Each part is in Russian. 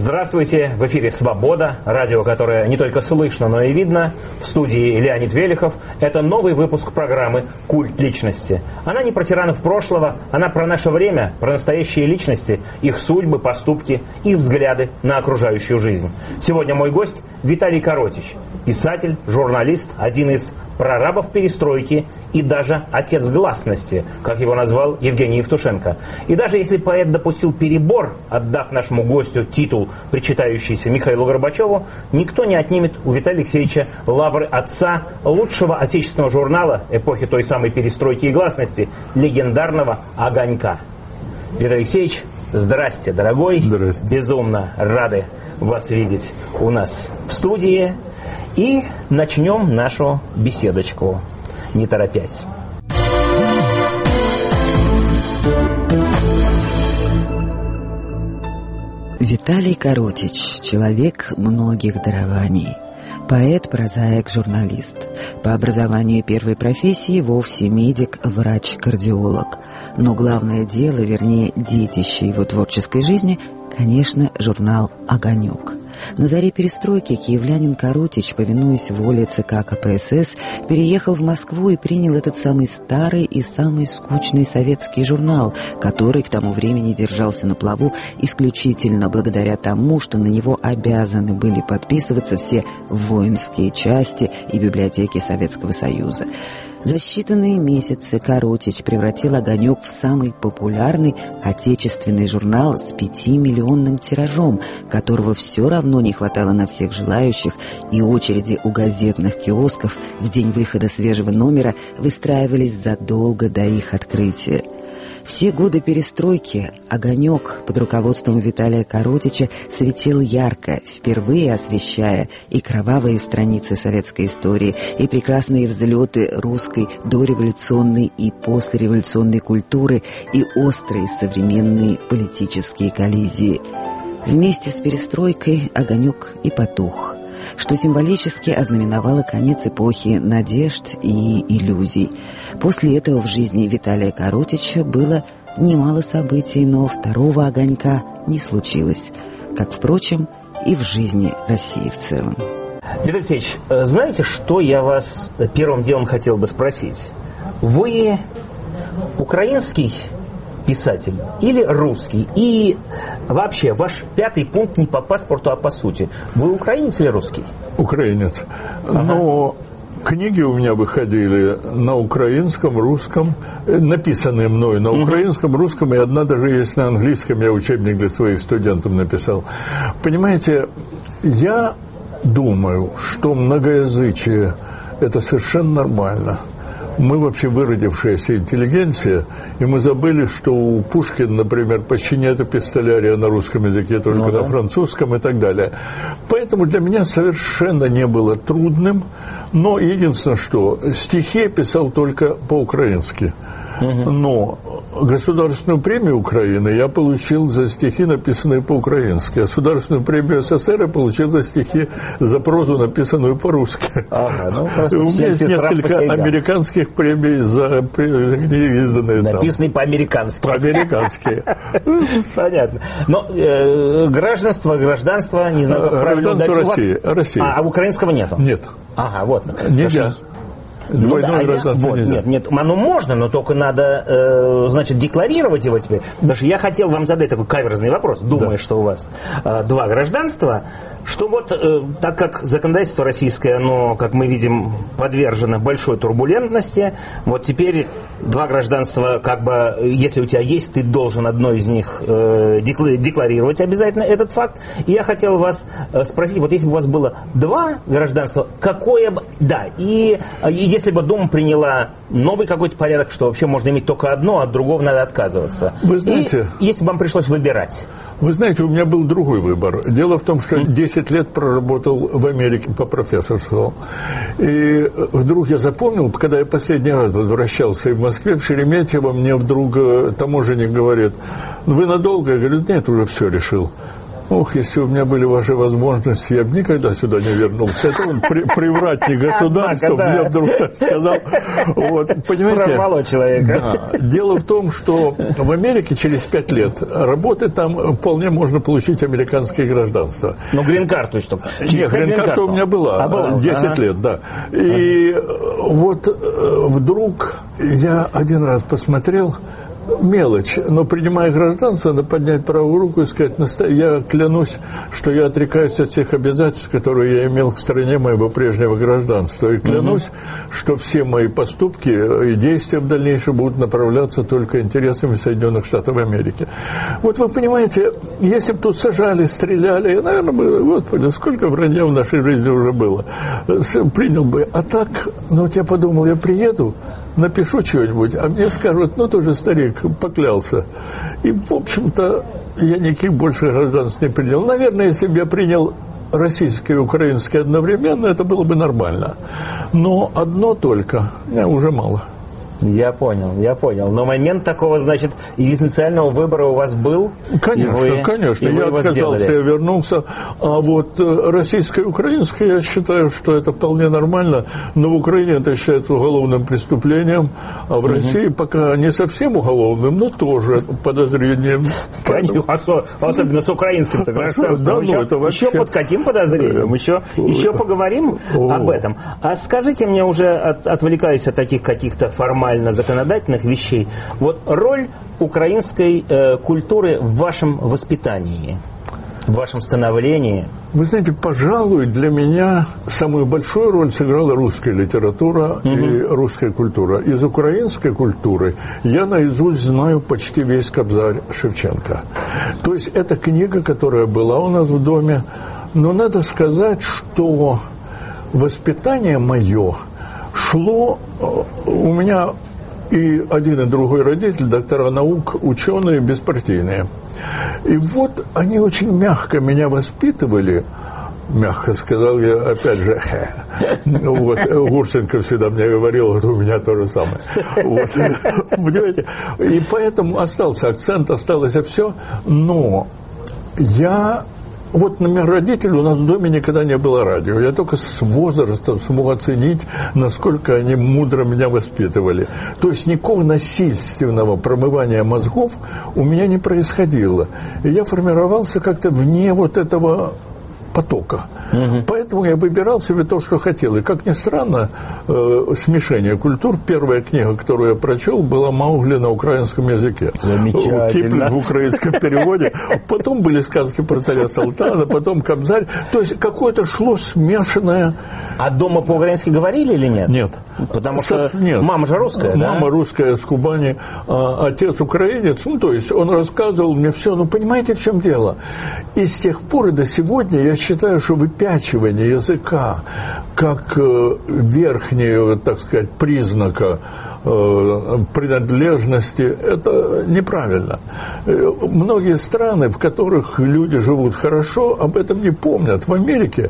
Здравствуйте, в эфире «Свобода», радио, которое не только слышно, но и видно. В студии Леонид Велихов. Это новый выпуск программы «Культ личности». Она не про тиранов прошлого, она про наше время, про настоящие личности, их судьбы, поступки и взгляды на окружающую жизнь. Сегодня мой гость Виталий Коротич, писатель, журналист, один из прорабов перестройки и даже отец гласности, как его назвал Евгений Евтушенко. И даже если поэт допустил перебор, отдав нашему гостю титул, причитающийся Михаилу Горбачеву, никто не отнимет у Виталия Алексеевича лавры отца лучшего отечественного журнала эпохи той самой перестройки и гласности, легендарного «Огонька». Виталий Алексеевич, здрасте, дорогой. Здрасте. Безумно рады вас видеть у нас в студии. И начнем нашу беседочку, не торопясь. Виталий Коротич – человек многих дарований. Поэт, прозаик, журналист. По образованию первой профессии вовсе медик, врач, кардиолог. Но главное дело, вернее, детище его творческой жизни, конечно, журнал «Огонек». На заре перестройки киевлянин Коротич, повинуясь воле ЦК КПСС, переехал в Москву и принял этот самый старый и самый скучный советский журнал, который к тому времени держался на плаву исключительно благодаря тому, что на него обязаны были подписываться все воинские части и библиотеки Советского Союза. За считанные месяцы Коротич превратил «Огонек» в самый популярный отечественный журнал с 5-миллионным тиражом, которого все равно не хватало на всех желающих, и очереди у газетных киосков в день выхода свежего номера выстраивались задолго до их открытия. Все годы перестройки «Огонек» под руководством Виталия Коротича светил ярко, впервые освещая и кровавые страницы советской истории, и прекрасные взлеты русской дореволюционной и послереволюционной культуры, и острые современные политические коллизии. Вместе с перестройкой «Огонек» и потух, что символически ознаменовало конец эпохи надежд и иллюзий. После этого в жизни Виталия Коротича было немало событий, но второго «Огонька» не случилось, как, впрочем, и в жизни России в целом. Виталий Алексеевич, знаете, что я вас первым делом хотел бы спросить? Вы украинский писатель или русский? И вообще, ваш пятый пункт не по паспорту, а по сути. Вы украинец или русский? Украинец. Ага. Но книги у меня выходили на украинском, русском, написанные мною на украинском, русском, и одна даже есть на английском, я учебник для своих студентов написал. Понимаете, я думаю, что многоязычие – это совершенно нормально. Мы вообще выродившаяся интеллигенция, и мы забыли, что у Пушкина, например, почти нет эпистолярия на русском языке, только на французском и так далее. Поэтому для меня совершенно не было трудным, но единственное, что стихи я писал только по-украински. Но государственную премию Украины я получил за стихи, написанные по-украински. А государственную премию СССР я получил за стихи, за прозу, написанную по-русски. Ага, у меня есть несколько американских премий за книги, изданные там. Написанные по-американски. По-американски. Понятно. Но гражданство, не знаю, как правильно дать. России. А украинского нету? Нет. Ага, вот. Нельзя. Двойное гражданство нельзя. Нет, оно можно, но только надо, значит, декларировать его теперь. Потому что я хотел вам задать такой каверзный вопрос, думая, что у вас два гражданства, что вот, так как законодательство российское, оно, как мы видим, подвержено большой турбулентности, вот теперь два гражданства, как бы, если у тебя есть, ты должен одно из них декларировать обязательно этот факт. И я хотел вас спросить, вот если бы у вас было два гражданства, какое бы... Да, и если бы Дума приняла новый какой-то порядок, что вообще можно иметь только одно, а от другого надо отказываться. Вы знаете... И если бы вам пришлось выбирать... Вы знаете, у меня был другой выбор. Дело в том, что 10 лет проработал в Америке по профессорству. И вдруг я запомнил, когда я последний раз возвращался в Москве, в Шереметьево, мне вдруг таможенник говорит: вы надолго? Я говорю: нет, уже все решил. Ох, если у меня были ваши возможности, я бы никогда сюда не вернулся. Это он привратник государства, мне вдруг так сказал. Вот, понимаете? Прорвало человека. Да. Дело в том, что в Америке через 5 лет работы там вполне можно получить американское гражданство. Ну, грин-карту, что? Нет, грин-карта у меня была 10 лет, да. И вот вдруг я один раз посмотрел, мелочь, но принимая гражданство, надо поднять правую руку и сказать: я клянусь, что я отрекаюсь от всех обязательств, которые я имел к стране моего прежнего гражданства, и клянусь, что все мои поступки и действия в дальнейшем будут направляться только интересами Соединенных Штатов Америки. Вот вы понимаете, если бы тут сажали, стреляли, наверное, бы, господи, сколько вранья в нашей жизни уже было, принял бы. А так, ну вот я подумал, я приеду, напишу что-нибудь, а мне скажут: ну, тоже старик, поклялся. И, в общем-то, я никаких больше гражданств не принял. Наверное, если бы я принял российское и украинское одновременно, это было бы нормально. Но одно только, уже мало. Я понял. Но момент такого, значит, экзистенциального выбора у вас был? Конечно. Я отказался, я вернулся. А вот российское и украинское, я считаю, что это вполне нормально. Но в Украине это считается уголовным преступлением, а в России пока не совсем уголовным, но тоже подозрением. Особенно с украинским гражданством. Еще под каким подозрением? Еще поговорим об этом. А скажите мне, уже отвлекаясь от таких каких-то формальных законодательных вещей, вот роль украинской культуры в вашем воспитании, в вашем становлении? Вы знаете, пожалуй, для меня самую большую роль сыграла русская литература и русская культура. Из украинской культуры я наизусть знаю почти весь Кобзарь Шевченко. То есть это книга, которая была у нас в доме. Но надо сказать, что воспитание мое шло, у меня и один, и другой родитель, доктора наук, ученые, беспартийные. И вот они очень мягко меня воспитывали. Мягко сказал я, опять же, вот, Гурченко всегда мне говорил, у меня то же самое. Вот, понимаете? И поэтому остался акцент, осталось все. Но вот, например, родители, у нас в доме никогда не было радио. Я только с возрастом смог оценить, насколько они мудро меня воспитывали. То есть никакого насильственного промывания мозгов у меня не происходило. И я формировался как-то вне вот этого потока. Поэтому я выбирал себе то, что хотел. И, как ни странно, «Смешение культур», первая книга, которую я прочел, была «Маугли» на украинском языке. Замечательно. Киплинг в украинском переводе. Потом были сказки про царя Салтана, потом «Кобзарь». То есть какое-то шло смешанное. А дома по-украински говорили или нет? Нет. Потому что нет. Мама же русская, да? Мама русская, с Кубани, а отец украинец. Ну, то есть он рассказывал мне все. Ну, понимаете, в чем дело? И с тех пор и до сегодня я считаю, что выпячивание языка как верхнего, так сказать, признака принадлежности, это неправильно. Многие страны, в которых люди живут хорошо, об этом не помнят. В Америке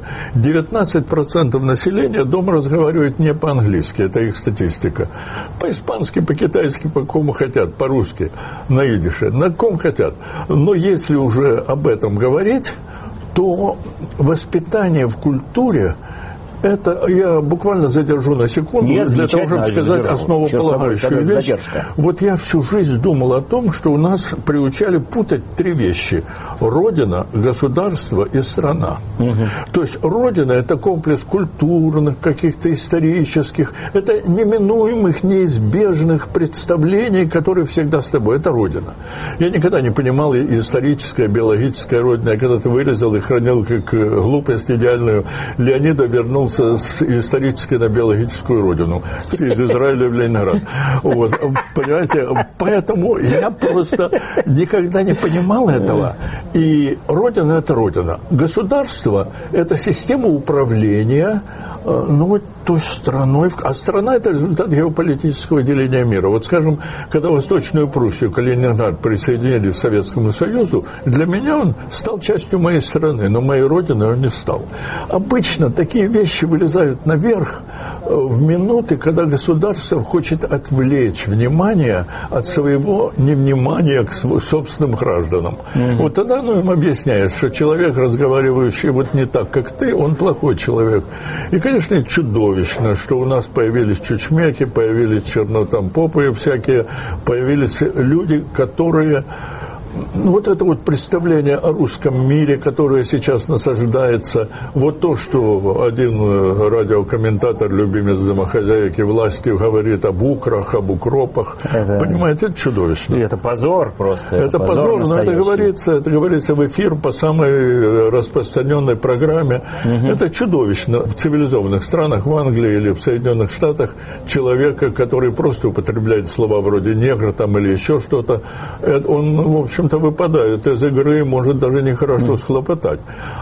19% населения дома разговаривает не по-английски, это их статистика. По-испански, по-китайски, по кому хотят, по-русски, на идише, на ком хотят. Но если уже об этом говорить, то воспитание в культуре, это я буквально задержу на секунду, для того, чтобы сказать основополагающую вещь. Вот я всю жизнь думал о том, что у нас приучали путать 3 вещи: Родина, государство и страна. То есть Родина – это комплекс культурных, каких-то исторических, это неминуемых, неизбежных представлений, которые всегда с тобой. Это Родина. Я никогда не понимал историческая, биологическая Родина. Я когда-то вырезал и хранил как глупость идеальную. Леонидов вернулся с исторической на биологическую родину, из Израиля в Ленинград. Вот, понимаете, поэтому я просто никогда не понимал этого. И Родина – это Родина. Государство – это система управления, ну, вот той страной. А страна – это результат геополитического деления мира. Вот, скажем, когда Восточную Пруссию, Калининград присоединили к Советскому Союзу, для меня он стал частью моей страны, но моей родины он не стал. Обычно такие вещи товарищи вылезают наверх в минуты, когда государство хочет отвлечь внимание от своего невнимания к собственным гражданам. Вот тогда оно им объясняет, что человек, разговаривающий вот не так, как ты, он плохой человек. И, конечно, чудовищно, что у нас появились чучмеки, появились чернотампопы всякие, появились люди, которые... Вот это вот представление о русском мире, которое сейчас насаждается, вот то, что один радиокомментатор, любимец домохозяйки власти, говорит об украх, об укропах, понимаете, это чудовищно. И это позор просто. Это позор, но это говорится в эфир по самой распространенной программе. Это чудовищно. В цивилизованных странах, в Англии или в Соединенных Штатах, человека, который просто употребляет слова вроде негр там, или еще что-то, он, в общем, выпадает из игры, может даже нехорошо схлопотать.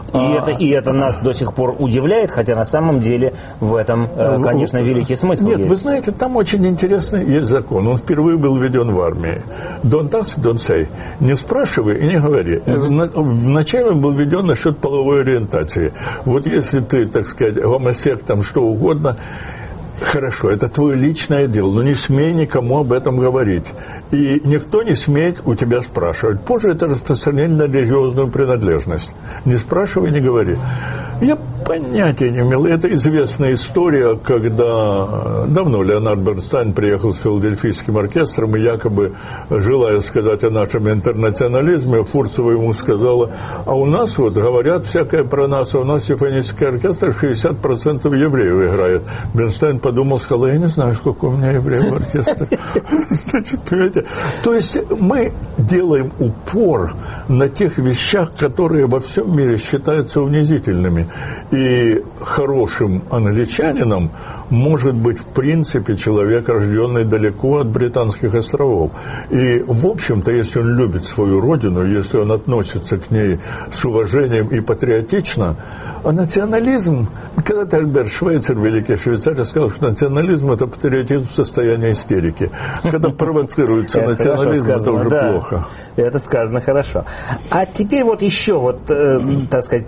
И это нас до сих пор удивляет, хотя на самом деле в этом, конечно, великий смысл есть. Нет, вы знаете, там очень интересный есть закон. Он впервые был введен в армии. Don't ask, don't say. Не спрашивай и не говори. Вначале он был введен насчет половой ориентации. Вот если ты, так сказать, гомосек, там что угодно, хорошо, это твое личное дело, но не смей никому об этом говорить. И никто не смеет у тебя спрашивать. Позже это распространение на религиозную принадлежность. Не спрашивай, не говори. Я понятия не имел. Это известная история, когда давно Леонард Бернстайн приехал с филадельфийским оркестром и якобы, желая сказать о нашем интернационализме, Фурцева ему сказала, а у нас вот говорят всякое про нас, а у нас симфонический оркестр 60% евреев играет. Бернстайн подумал, сказал, я не знаю, сколько у меня евреев в оркестре. Значит, понимаете, то есть мы делаем упор на тех вещах, которые во всем мире считаются унизительными. И хорошим англичанином может быть, в принципе, человек, рожденный далеко от Британских островов. И, в общем-то, если он любит свою родину, если он относится к ней с уважением и патриотично, а национализм, когда-то Альберт Швейцер, великий швейцарь, сказал, что национализм – это патриотизм в состоянии истерики. Когда провоцируется национализм, это уже плохо. Это сказано хорошо. А теперь вот еще, вот, так сказать,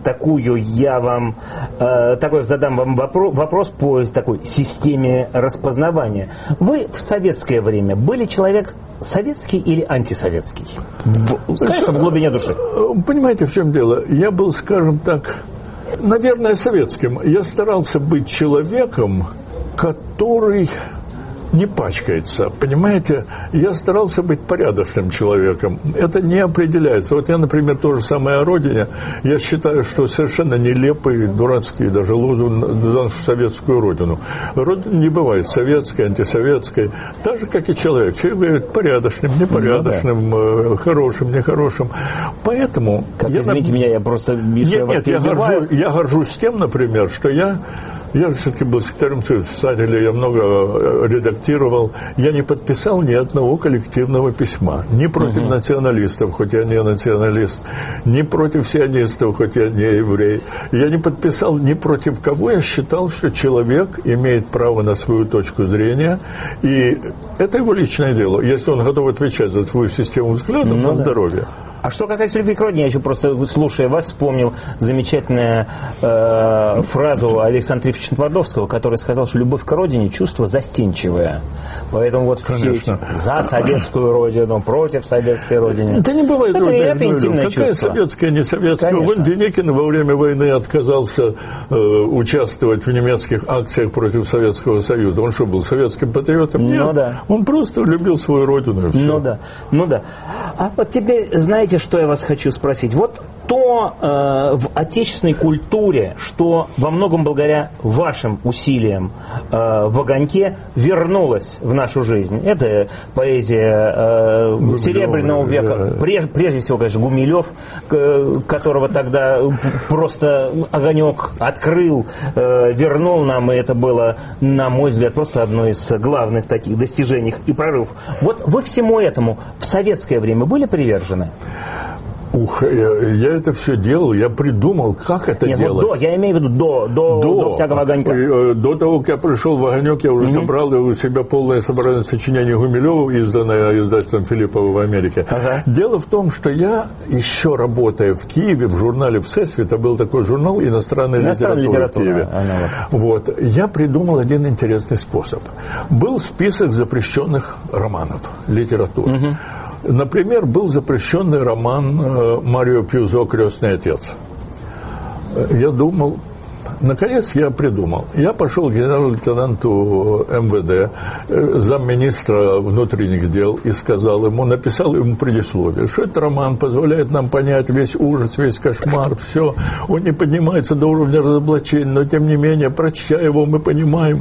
такой задам вам вопрос по такой системе распознавания. Вы в советское время были человек советский или антисоветский? Конечно, в глубине души. Понимаете, в чем дело? Я был, скажем так, наверное, советским. Я старался быть человеком, который не пачкается. Понимаете, я старался быть порядочным человеком. Это не определяется. Вот я, например, то же самое о родине. Я считаю, что совершенно нелепый, дурацкий даже лозунг за нашу советскую родину. Родина не бывает советской, антисоветской. Так же, как и человек. Человек бывает порядочным, непорядочным, хорошим, нехорошим. Поэтому... Извините меня, я просто... Нет, я горжусь тем, например, что я все-таки был секретарем Союза писателей, я много редактировал. Я не подписал ни одного коллективного письма. Ни против националистов, хоть я не националист, ни против сионистов, хоть я не еврей. Я не подписал ни против кого. Я считал, что человек имеет право на свою точку зрения. И это его личное дело. Если он готов отвечать за свою систему взглядов, на здоровье. А что касается любви к родине, я еще просто, слушая вас, вспомнил замечательную фразу Александра Ильича Твардовского, который сказал, что любовь к родине – чувство застенчивое. Поэтому вот все за советскую родину, против советской родины. Да не бывает это интимное чувство. Какая советская, не советская? Вон Деникин во время войны отказался участвовать в немецких акциях против Советского Союза. Он что, был советским патриотом? Нет. Он просто любил свою родину и все. Ну да. А вот теперь, знаете, что я вас хочу спросить? Вот то в отечественной культуре, что во многом благодаря вашим усилиям в «Огоньке» вернулось в нашу жизнь. Это поэзия Серебряного века. Прежде всего, конечно, Гумилев, которого тогда просто «Огонек» открыл, вернул нам, и это было, на мой взгляд, просто одно из главных таких достижений и прорывов. Вот вы всему этому в советское время были привержены? Я это все делал, я придумал, как это делать. Вот я имею в виду до всякого огонька. До того, как я пришел в огонек, я уже собрал у себя полное собрание сочинений Гумилева, изданное издательством Филиппова в Америке. Дело в том, что я, еще работая в Киеве, в журнале «Всесвет», это был такой журнал «Иностранная литература» в Киеве. Вот, я придумал один интересный способ. Был список запрещенных романов, литературы. Например, был запрещенный роман Марио Пьюзо «Крестный отец». Я думал, наконец я придумал. Я пошел к генерал-лейтенанту МВД, замминистра внутренних дел, и сказал ему, написал ему предисловие, что этот роман позволяет нам понять весь ужас, весь кошмар, все. Он не поднимается до уровня разоблачения, но тем не менее, прочтя его, мы понимаем.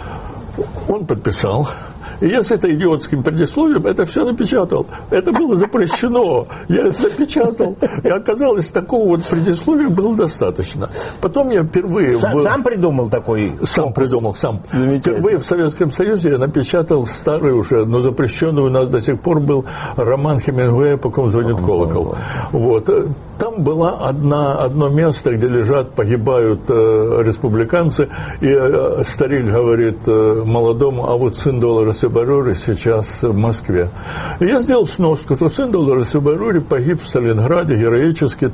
Он подписал. И я с этой идиотским предисловием это все напечатал. Это было запрещено. Я это напечатал. И оказалось, такого вот предисловия было достаточно. Потом я впервые... Сам придумал такой? Сам придумал, сам. Впервые в Советском Союзе я напечатал старый уже, но запрещенный у нас до сих пор был роман Хемингуэя «По ком звонит колокол». Вот. Там было одно место, где лежат, погибают республиканцы, и старик говорит молодому, а вот сын Долореса Барори сейчас в Москве. И я сделал сноску, что сын Долореса Барори погиб в Сталинграде героически,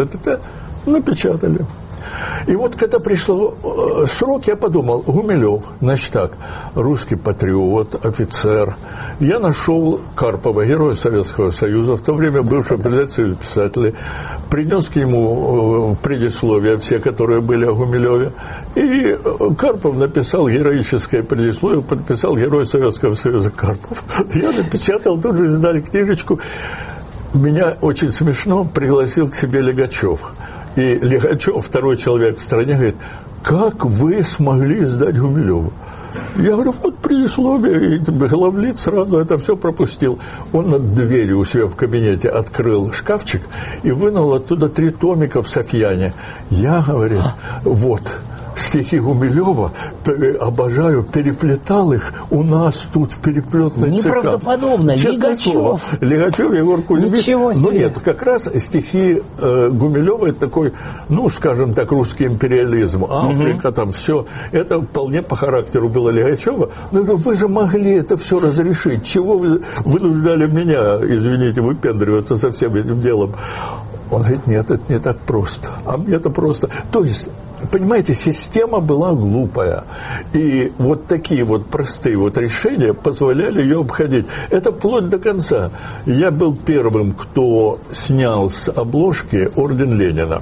напечатали. И вот когда пришел срок, я подумал, Гумилев, значит так, русский патриот, офицер. Я нашел Карпова, героя Советского Союза, в то время бывшего председателя Союза писателей, принес к нему предисловия, все, которые были о Гумилеве. И Карпов написал героическое предисловие, подписал герой Советского Союза Карпов. Я напечатал, тут же издали книжечку. Меня очень смешно пригласил к себе Легачев. И Легачев, второй человек в стране, говорит, как вы смогли издать Гумилева? Я говорю, вот предисловие, и главлит сразу это все пропустил. Он над дверью у себя в кабинете открыл шкафчик и вынул оттуда 3 томика в Софьяне. Я, говорю, вот... стихи Гумилева, обожаю, переплетал их у нас тут в переплетной ЦК. Неправдоподобно, Легачев. Легачев, Егор Кузьмич. Ничего себе. Ну нет, как раз стихи Гумилева, это такой, ну, скажем так, русский империализм, Африка, там все. Это вполне по характеру было Легачева. Но я говорю, вы же могли это все разрешить. Чего вы вынуждали меня, извините, выпендриваться со всем этим делом? Он говорит, нет, это не так просто. А мне это просто. То есть, понимаете, система была глупая. И вот такие вот простые вот решения позволяли ее обходить. Это вплоть до конца. Я был первым, кто снял с обложки орден Ленина.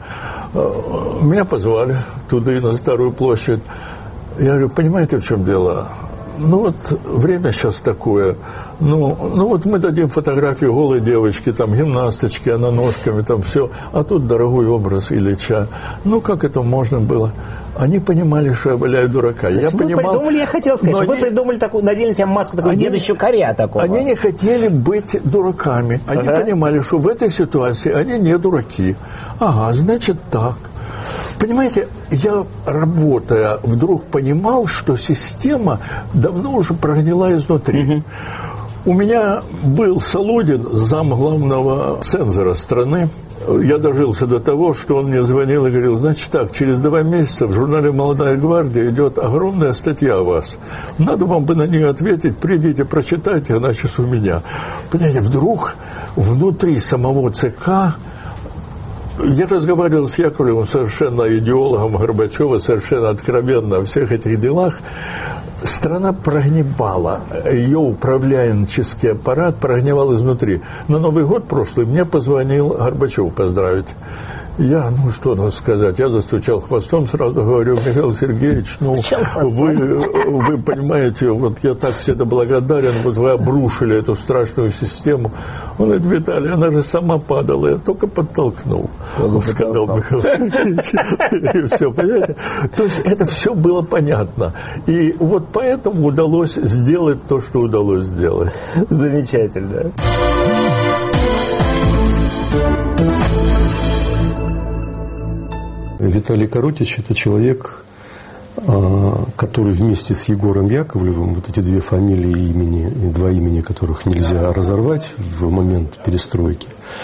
Меня позвали туда, на Старую площадь. Я говорю, понимаете, в чем дело? Ну вот время сейчас такое. Ну вот мы дадим фотографию голой девочки, там гимнасточки, она ножками, там все. А тут дорогой образ Ильича. Ну как это можно было? Они понимали, что я валяю дурака. Я понимал, я хотел сказать, что вы придумали такую, надели себе маску такого деда щукаря такого. Они не хотели быть дураками. Они понимали, что в этой ситуации они не дураки. Ага, значит так. Понимаете, я, работая, вдруг понимал, что система давно уже прогнила изнутри. У меня был Солодин, зам главного цензора страны. Я дожился до того, что он мне звонил и говорил, значит так, через 2 месяца в журнале «Молодая гвардия» идет огромная статья о вас. Надо вам бы на нее ответить, придите, прочитайте, иначе у меня. Понимаете, вдруг внутри самого ЦК... Я разговаривал с Яковлевым, совершенно идеологом Горбачева, совершенно откровенно о всех этих делах. Страна прогнивала, ее управленческий аппарат прогнивал изнутри. На Новый год прошлый мне позвонил Горбачев поздравить. Я, что надо сказать, я застучал хвостом, сразу говорю, Михаил Сергеевич, вы понимаете, вот я так всегда благодарен, вот вы обрушили эту страшную систему. Он говорит, Виталий, она же сама падала, я только подтолкнул, сказал Михаил Сергеевич. И все, понимаете? То есть это все было понятно. И вот поэтому удалось сделать то, что удалось сделать. Замечательно. Виталий Коротич – это человек, который вместе с Егором Яковлевым, вот эти 2 фамилии и 2 имени, которых нельзя разорвать в момент перестройки,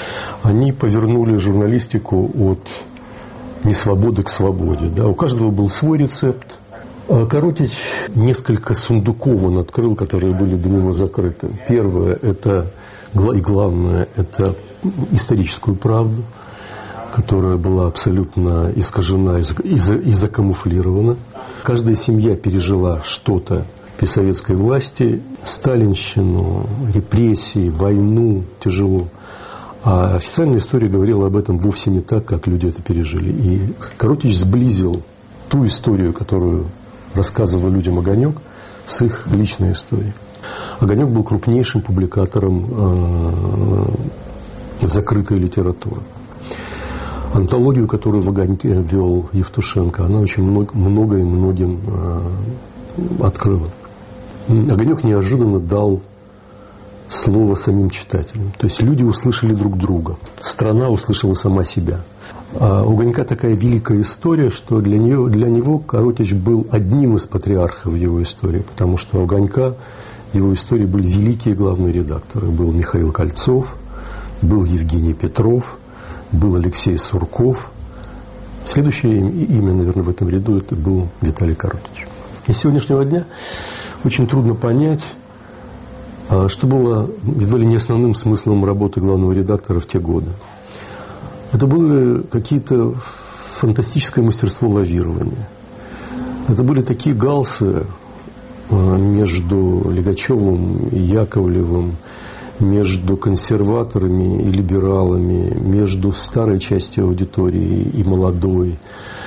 они повернули журналистику от несвободы к свободе. Да? У каждого был свой рецепт. Коротич несколько сундуков он открыл, которые были до него закрыты. Первое, это, и главное, это историческую правду, которая была абсолютно искажена и закамуфлирована. Каждая семья пережила что-то при советской власти, сталинщину, репрессии, войну, тяжело. А официальная история говорила об этом вовсе не так, как люди это пережили. И Коротич сблизил ту историю, которую рассказывал людям «Огонек», с их личной историей. «Огонек» был крупнейшим публикатором закрытой литературы. Антологию, которую в «Огоньке» вел Евтушенко, она очень много и многим открыла. «Огонек» неожиданно дал слово самим читателям. То есть люди услышали друг друга. Страна услышала сама себя. А у «Огонька» такая великая история, что для него Коротич был одним из патриархов его истории, потому что у «Огонька» в его истории были великие главные редакторы. Был Михаил Кольцов, был Евгений Петров, был Алексей Сурков. Следующее имя, наверное, в этом ряду это был Виталий Коротич. И с сегодняшнего дня очень трудно понять, что было едва ли не основным смыслом работы главного редактора в те годы. Это было какие-то фантастическое мастерство лавирования. Это были такие галсы между Лигачевым и Яковлевым, между консерваторами и либералами, между старой частью аудитории и молодой.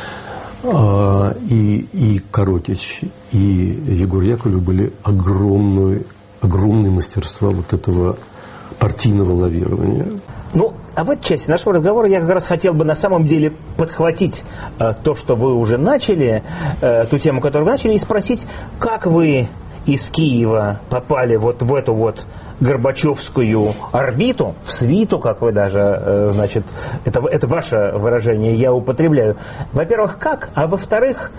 И Коротич, и Егор Яковлев были огромные мастерства вот этого партийного лавирования. Ну, а в этой части нашего разговора я как раз хотел бы на самом деле подхватить то, что вы уже начали, ту тему, которую вы начали, и спросить, как вы из Киева попали вот в эту вот горбачевскую орбиту, в свиту, как вы даже, значит, это ваше выражение, я употребляю. Во-первых, как? А во-вторых,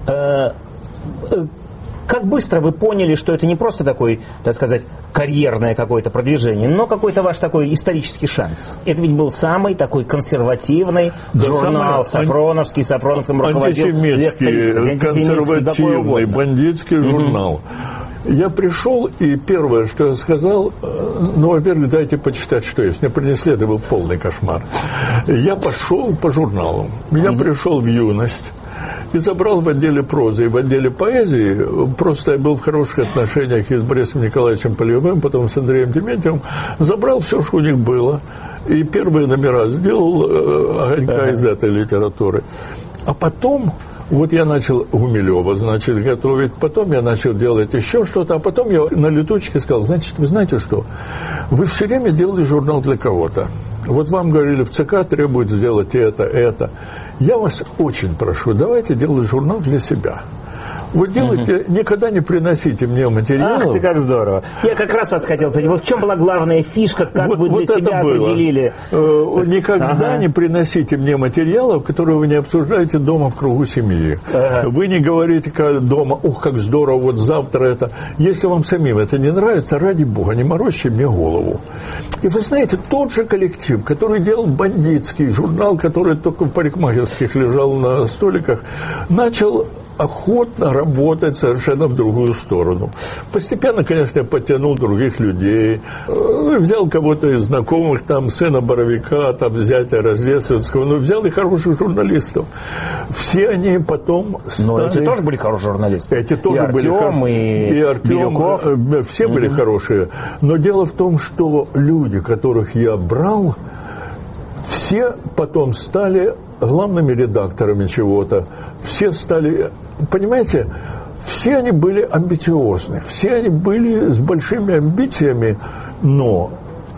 как быстро вы поняли, что это не просто такой, так сказать, карьерное какое-то продвижение, но какой-то ваш такой исторический шанс? Это ведь был самый такой консервативный журнал, Сафроновский, Сафронов им руководил лет 30, консервативный, бандитский журнал. Я пришел, и первое, что я сказал, во-первых, дайте почитать, что есть. Мне принесли, это был полный кошмар. Я пошел по журналам. Я пришел в юность и забрал в отделе прозы и в отделе поэзии. Просто я был в хороших отношениях и с Борисом Николаевичем Полевым, потом с Андреем Дементьевым. Забрал все, что у них было. И первые номера сделал «Огонька» из этой литературы. А потом... Вот я начал Гумилева, значит, готовить, потом я начал делать еще что-то, а потом я на летучке сказал, значит, вы знаете что, вы все время делали журнал для кого-то. Вот вам говорили, в ЦК требуют сделать это. Я вас очень прошу, давайте делать журнал для себя. Вот делайте, никогда не приносите мне материалов. Ах ты, как здорово. Я как раз вас хотел спросить, вот в чем была главная фишка, как вы для себя определили? Никогда не приносите мне материалов, которые вы не обсуждаете дома в кругу семьи. Вы не говорите дома, ух, как здорово, вот завтра это. Если вам самим это не нравится, ради бога, не морочьте мне голову. И вы знаете, тот же коллектив, который делал бандитский журнал, который только в парикмахерских лежал на столиках, начал охотно работать совершенно в другую сторону. Постепенно, конечно, я подтянул других людей, взял кого-то из знакомых, там, сына Боровика, там, зятя Рождественского, взял и хороших журналистов. Все они потом стали... Но эти тоже были хорошие журналисты. Эти тоже и Артем, и Артем, все были хорошие. Но дело в том, что люди, которых я брал, все потом стали главными редакторами чего-то. Все стали... Понимаете, все они были амбициозны, все они были с большими амбициями, но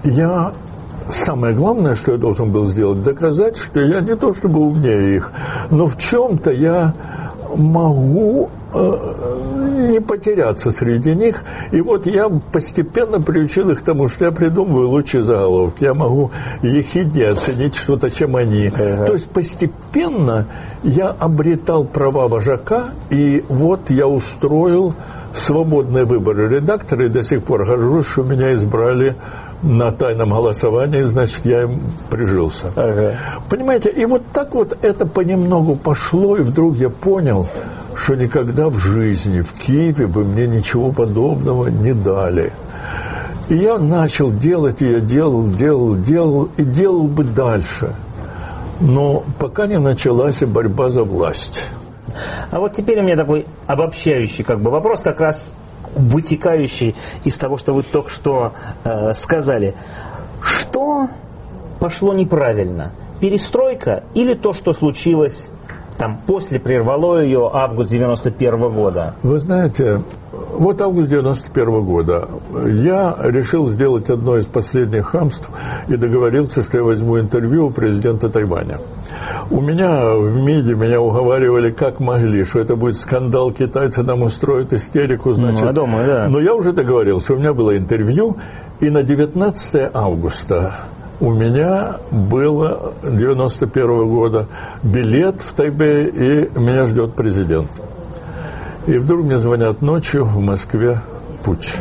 самое главное, что я должен был сделать, доказать, что я не то чтобы умнее их, но в чем-то я могу не потеряться среди них. И вот я постепенно приучил их к тому, что я придумываю лучшие заголовки. Я могу ехиднее оценить что-то, чем они. То есть постепенно я обретал права вожака, и вот я устроил свободные выборы редактора, и до сих пор горжусь, что меня избрали на тайном голосовании, значит, я им прижился. Ага. Понимаете, и вот так вот это понемногу пошло, и вдруг я понял, что никогда в жизни в Киеве бы мне ничего подобного не дали. И я начал делать, и я делал, и делал бы дальше. Но пока не началась борьба за власть. А вот теперь у меня такой обобщающий вопрос, как раз вытекающий из того, что вы только что сказали. Что пошло неправильно? Перестройка или то, что случилось после, прервало ее август 91 года? Вы знаете, вот август 91 года я решил сделать одно из последних хамств и договорился, что я возьму интервью у президента Тайваня. У меня в МИДе меня уговаривали как могли, что это будет скандал, китайцы нам устроят истерику, значит. Я думаю, да. Но я уже договорился, у меня было интервью, и на 19 августа у меня было 91 года билет в Тайбэй, и меня ждет президент. И вдруг мне звонят ночью в Москве: путч.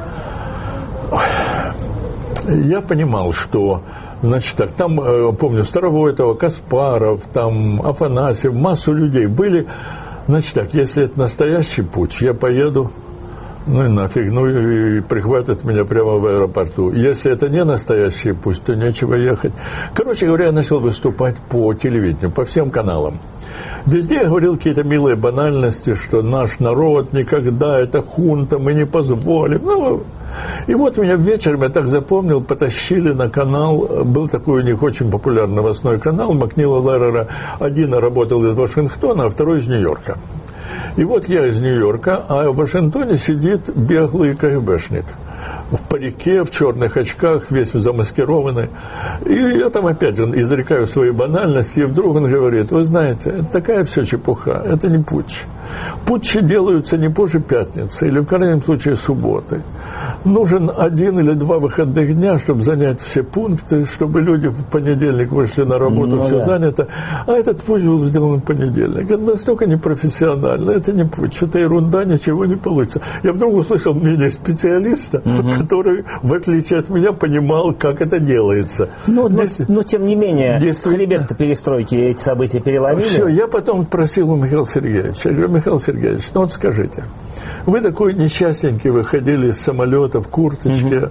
Я понимал, что, значит, так, там, помню, Старовойтова, Каспаров, там, Афанасьев, массу людей были. Значит, так, если это настоящий путч, я поеду, ну и нафиг, ну и прихватят меня прямо в аэропорту. Если это не настоящий путч, то нечего ехать. Короче говоря, я начал выступать по телевидению, по всем каналам. Везде я говорил какие-то милые банальности, что наш народ никогда, это хунта, мы не позволим. Ну, и вот меня вечером, я так запомнил, потащили на канал, был такой у них очень популярный новостной канал, Макнила Лерера. Один работал из Вашингтона, а второй из Нью-Йорка. И вот я из Нью-Йорка, а в Вашингтоне сидит беглый КГБшник. В парике, в черных очках, весь замаскированный. И я там опять же изрекаю свои банальности, и вдруг он говорит: вы знаете, это такая все чепуха, это не путч. Путчи делаются не позже пятницы или в крайнем случае субботы. Нужен 1 или 2 выходных дня, чтобы занять все пункты, чтобы люди в понедельник вышли на работу, все занято. А этот путч был сделан в понедельник. Это настолько непрофессионально, это не путч, это ерунда, ничего не получится. Я вдруг услышал мнение специалиста, который, в отличие от меня, понимал, как это делается. Но тем не менее, хребет перестройки эти события переломили. Все, я потом спросил у Михаила Сергеевича, я говорю: Михаил Сергеевич, ну вот скажите, вы такой несчастненький, выходили из самолета в курточке.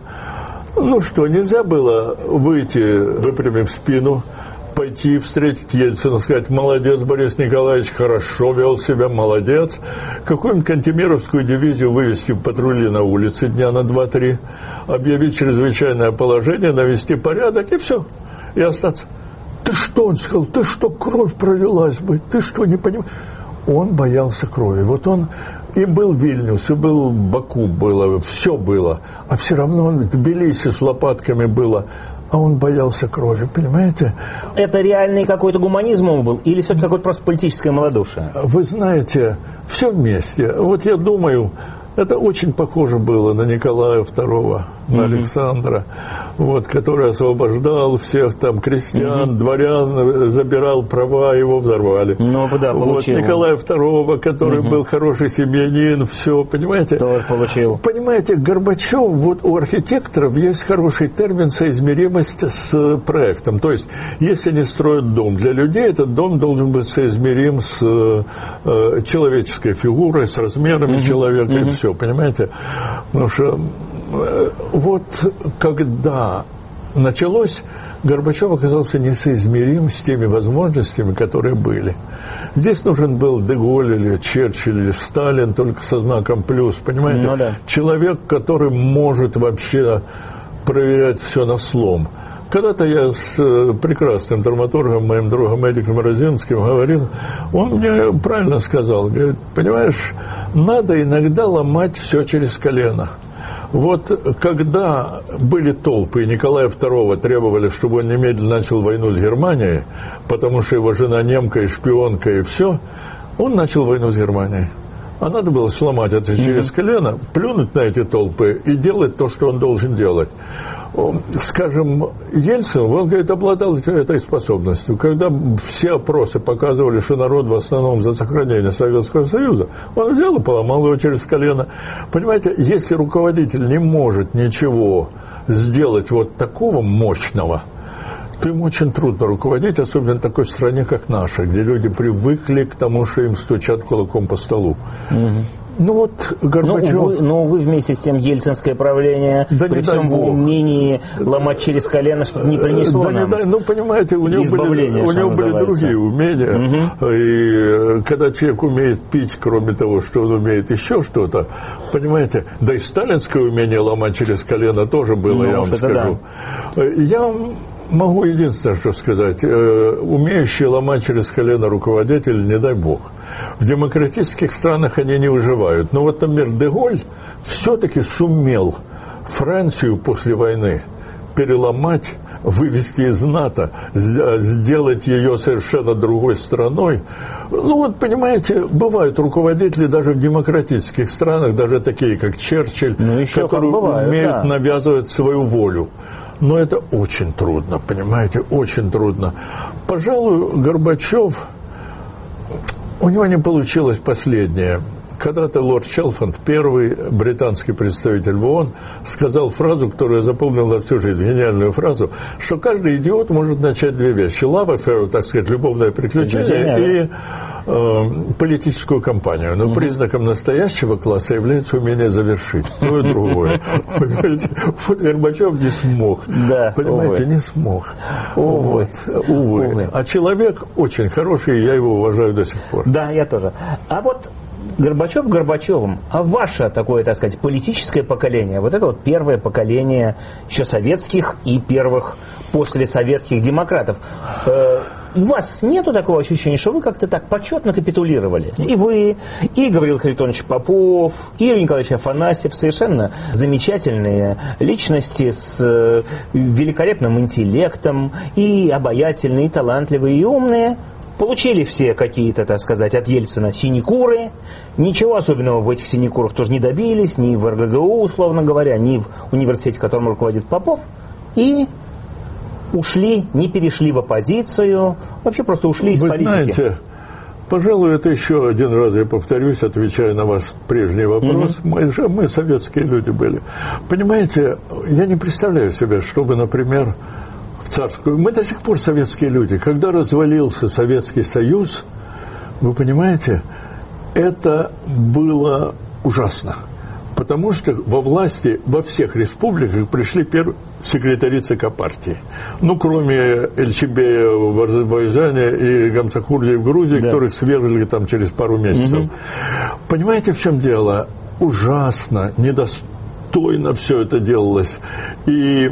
Ну что, нельзя было выйти, выпрямив спину, пойти встретить Ельцина, сказать: молодец, Борис Николаевич, хорошо вел себя, молодец. Какую-нибудь кантемировскую дивизию вывести в патрули на улице дня на 2-3, объявить чрезвычайное положение, навести порядок, и все, и остаться. Ты что, он сказал, ты что, кровь пролилась бы, ты что, не понимаешь? Он боялся крови. Вот он и был Вильнюс, и был Баку, было, все было. А все равно он в Тбилиси с лопатками было. А он боялся крови, понимаете? Это реальный какой-то гуманизм он был? Или все-таки какое-то просто политическое малодушие? Вы знаете, все вместе. Вот я думаю, это очень похоже было на Николая II, на Александра, вот, который освобождал всех там крестьян, дворян, забирал права, его взорвали. Ну, да, получил. Вот Николая II, который был хороший семьянин, все, понимаете? Тоже получил. Понимаете, Горбачев, вот у архитекторов есть хороший термин соизмеримость с проектом. То есть, если они строят дом для людей, этот дом должен быть соизмерим с человеческой фигурой, с размерами человека и все, понимаете? Потому что вот когда началось, Горбачев оказался несоизмерим с теми возможностями, которые были. Здесь нужен был Де-Голь или Черчилль или Сталин, только со знаком плюс, понимаете? Ну, да. Человек, который может вообще проверять все на слом. Когда-то я с прекрасным драматургом, моим другом Эдиком Розинским говорил, он мне правильно сказал, говорит: понимаешь, надо иногда ломать все через колено. Вот когда были толпы, и Николая II требовали, чтобы он немедленно начал войну с Германией, потому что его жена немка и шпионка, и все, он начал войну с Германией. А надо было сломать это через колено, плюнуть на эти толпы и делать то, что он должен делать. скажем, Ельцин, он, говорит, обладал этой способностью. Когда все опросы показывали, что народ в основном за сохранение Советского Союза, он взял и поломал его через колено. Понимаете, если руководитель не может ничего сделать вот такого мощного, то им очень трудно руководить, особенно в такой стране, как наша, где люди привыкли к тому, что им стучат кулаком по столу. Ну вот Горбачев... Но вы вместе с тем ельцинское правление, да при всем в умении ломать через колено, что-то не принесло нам. Ну, понимаете, у него были другие умения. И когда человек умеет пить, кроме того, что он умеет еще что-то, понимаете, да и сталинское умение ломать через колено тоже было, я вам скажу. Да. Я могу единственное, что сказать. Умеющий ломать через колено руководитель, не дай бог. В демократических странах они не выживают. Но вот, например, Де-Голь все-таки сумел Францию после войны переломать, вывести из НАТО, сделать ее совершенно другой страной. Ну вот, понимаете, бывают руководители даже в демократических странах, даже такие, как Черчилль, которые умеют навязывать свою волю. Но это очень трудно, понимаете, очень трудно. Пожалуй, Горбачев... У него не получилось последнее. Когда-то лорд Челфанд, первый британский представитель в ООН, сказал фразу, которую я запомнил на всю жизнь, гениальную фразу, что каждый идиот может начать две вещи. Love affair, так сказать, любовное приключение, и политическую кампанию. Но признаком настоящего класса является умение завершить. То и другое. Вот Горбачев не смог. Понимаете, не смог. Увы. А человек очень хороший, и я его уважаю до сих пор. Да, я тоже. А вот Горбачев Горбачевым, а ваше такое, так сказать, политическое поколение, вот это вот первое поколение еще советских и первых послесоветских демократов, у вас нету такого ощущения, что вы как-то так почетно капитулировали? И вы, и Гавриил Харитонович Попов, и Юрий Николаевич Афанасьев, совершенно замечательные личности с великолепным интеллектом, и обаятельные, и талантливые, и умные. Получили все какие-то, так сказать, от Ельцина синекуры. Ничего особенного в этих синекурах тоже не добились, ни в РГГУ, условно говоря, ни в университете, которым руководит Попов. И ушли, не перешли в оппозицию, вообще просто ушли из политики. Знаете, пожалуй, это еще один раз я повторюсь, отвечая на ваш прежний вопрос. Мы советские люди были. Понимаете, я не представляю себе, чтобы, например, в царскую... Мы до сих пор советские люди. Когда развалился Советский Союз, вы понимаете, это было ужасно. Потому что во власти во всех республиках пришли первые секретари ЦК партии. Ну, кроме Эльчебея в Азербайджане и Гамсахурдия в Грузии, которых свергли там через пару месяцев. Понимаете, в чем дело? Ужасно, недостойно все это делалось. И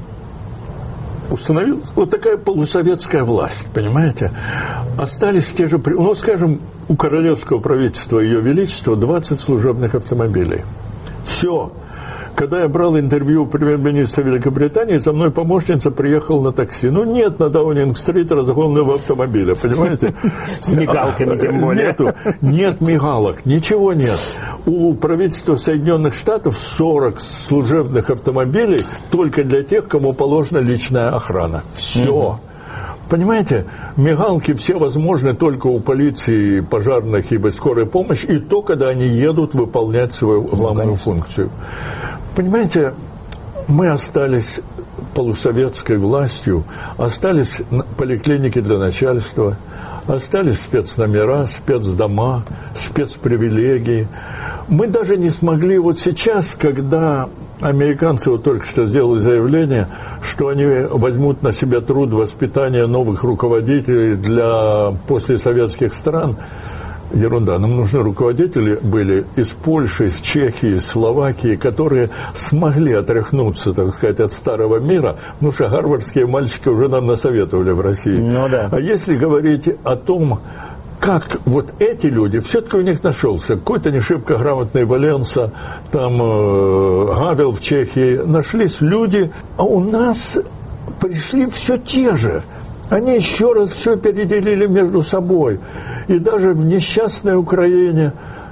установилась вот такая полусоветская власть, понимаете? Остались те же... Ну, скажем, у королевского правительства Ее Величества 20 служебных автомобилей. Все. Когда я брал интервью у премьер-министра Великобритании, за мной помощница приехала на такси. Ну, нет на Даунинг-стрит разгонного автомобиля, понимаете? С мигалками, тем более. Нет мигалок, ничего нет. У правительства Соединенных Штатов 40 служебных автомобилей только для тех, кому положена личная охрана. Все. Понимаете, мигалки все возможны только у полиции, пожарных и скорой помощи, и то, когда они едут выполнять свою главную функцию. Понимаете, мы остались полусоветской властью, остались поликлиники для начальства, остались спецномера, спецдома, спецпривилегии. Мы даже не смогли вот сейчас, когда американцы вот только что сделали заявление, что они возьмут на себя труд воспитания новых руководителей для послесоветских стран. Ерунда. Нам нужны руководители были из Польши, из Чехии, из Словакии, которые смогли отряхнуться, так сказать, от старого мира, потому что гарвардские мальчики уже нам насоветовали в России. Ну, да. А если говорить о том, как вот эти люди, все-таки у них нашелся какой-то не шибко грамотный Валенса, там Гавел в Чехии, нашлись люди, а у нас пришли все те же. Они еще раз все переделили между собой. И даже в несчастной Украине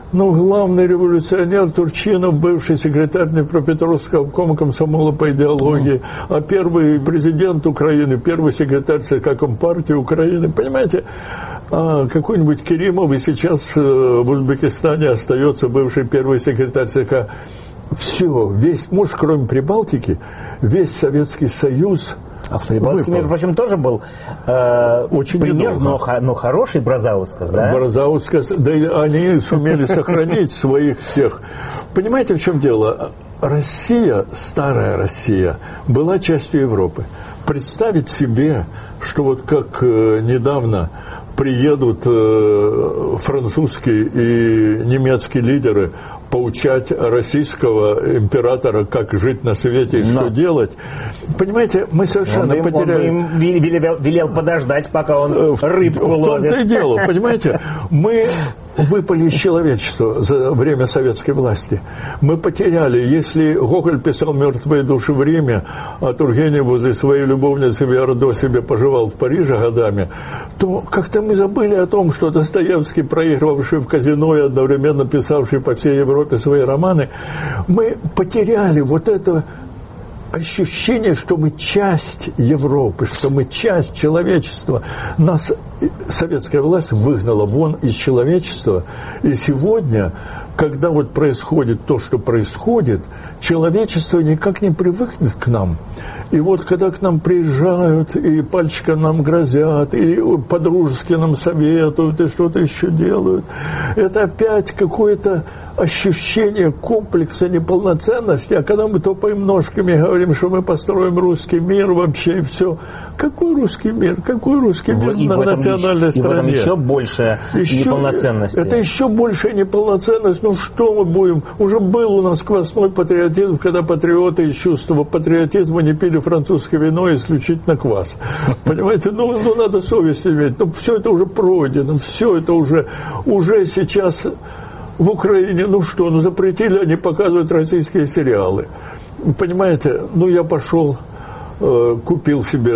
Ну, главный революционер Турчинов, бывший секретарь Днепропетровского обкома комсомола по идеологии, а первый президент Украины, первый секретарь ЦК Компартии Украины. Понимаете, какой-нибудь Керимов, и сейчас в Узбекистане остается бывший первый секретарь ЦК. Все, весь, может, кроме Прибалтики, весь Советский Союз. А в Прибалтике, между прочим, тоже был очень пример, но хороший Бразаускас, да? Бразаускас, да и они сумели сохранить своих всех. Понимаете, в чем дело? Россия, старая Россия, была частью Европы. Представить себе, что вот как недавно приедут французские и немецкие лидеры поучать российского императора, как жить на свете и что делать. Понимаете, мы совершенно потеряли... Он им велел подождать, пока он рыбку ловит. В том-то и дело, понимаете, мы выпали из человечества за время советской власти. Мы потеряли, если Гоголь писал «Мертвые души в Риме», а Тургенев возле своей любовницы Виардо себе поживал в Париже годами, то как-то мы забыли о том, что Достоевский, проигрывавший в казино и одновременно писавший по всей Европе свои романы, мы потеряли вот это ощущение, что мы часть Европы, что мы часть человечества. Нас советская власть выгнала вон из человечества. И сегодня, когда вот происходит то, что происходит, человечество никак не привыкнет к нам. И вот когда к нам приезжают, и пальчиком нам грозят, и по-дружески нам советуют, и что-то еще делают, это опять какое-то ощущение комплекса неполноценности. А когда мы топаем ножками и говорим, что мы построим русский мир вообще, и все. Какой русский мир? Какой русский мир на национальной стране? И в этом еще больше неполноценности. Это еще большая неполноценность. Ну что мы будем? Уже был у нас квасной патриотизм, когда патриоты из чувства патриотизма не пили французское вино, исключительно квас. Понимаете? Ну надо совесть иметь. Ну все это уже пройдено. Все это уже сейчас в Украине. Ну что? Ну запретили они показывать российские сериалы. Понимаете? Ну я пошел... Купил себе